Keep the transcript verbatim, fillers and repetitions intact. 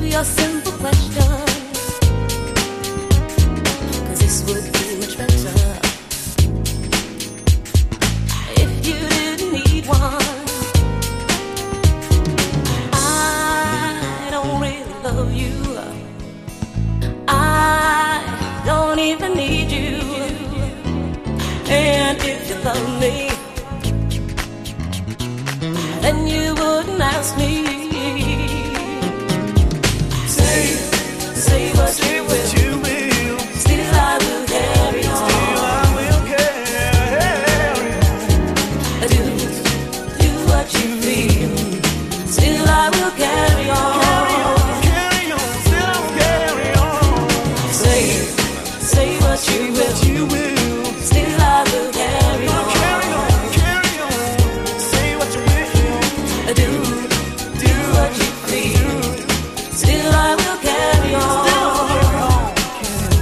your simple question, 'cause this would be much better if you didn't need one. I don't really love you. I don't even need you. And if you love me, then you wouldn't ask me